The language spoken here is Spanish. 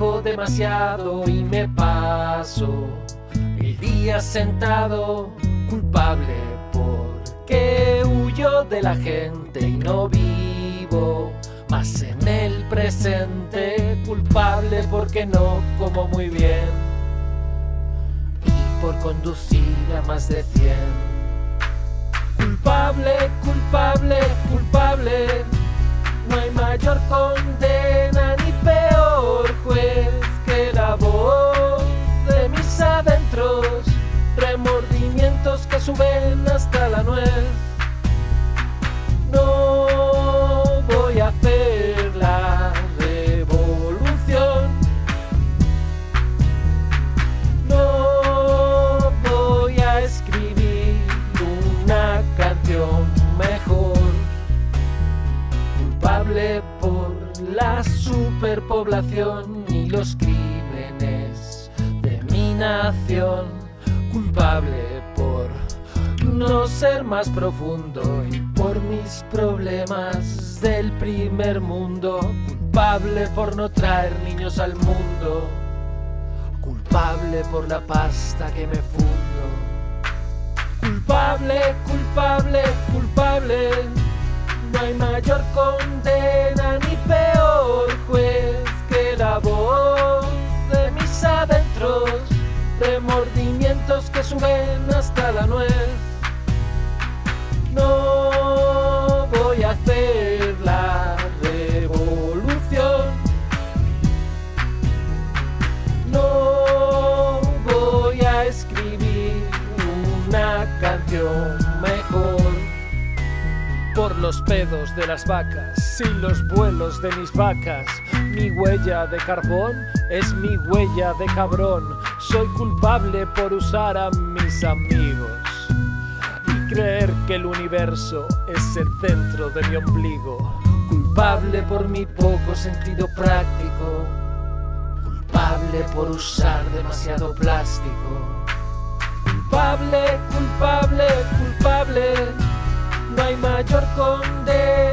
trabajo demasiado y me paso el día sentado, culpable porque huyo de la gente y no vivo más en el presente, culpable porque no como muy bien y por conducir a más de 100. Culpable, culpable, culpable, no hay mayor condena ni peor juez que la voz de mis adentros, remordimientos que suben hasta la nuez. No voy a hacer la revolución, no voy a escribir una canción mejor. Culpable por la superpoblación y los crímenes de mi nación, culpable por no ser más profundo y por mis problemas del primer mundo, culpable por no traer niños al mundo, culpable por la pasta que me fundo. Culpable, culpable, culpable, no hay mayor condena ni peor juez que la voz de mis adentros, remordimientos que suben hasta la nuez. No voy a hacer la revolución, no voy a escribir una canción mejor. Por los pedos de las vacas y los vuelos de mis vacas, mi huella de carbón es mi huella de cabrón. Soy culpable por usar a mis amigos y creer que el universo es el centro de mi ombligo. Culpable por mi poco sentido práctico, culpable por usar demasiado plástico. Culpable, culpable, culpable, no hay mayor condena